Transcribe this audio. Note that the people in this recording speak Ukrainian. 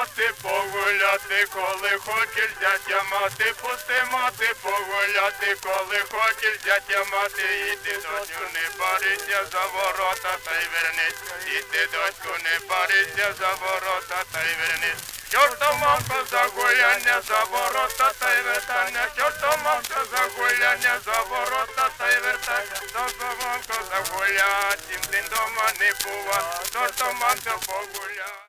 мати погуляти, коли хочеш зятя мати, пусти мати погуляти, коли хочеш зятя мати, іди дочку, не парися за ворота та й вернись, іди дочку, не парися за ворота та й вернись. Чортомамка за гуляння, за ворота та й вертання, чортомамка за гуляння, за ворота та й вертання, чортомамка за гуляння, цим день дома не бува, чортомамка погуля.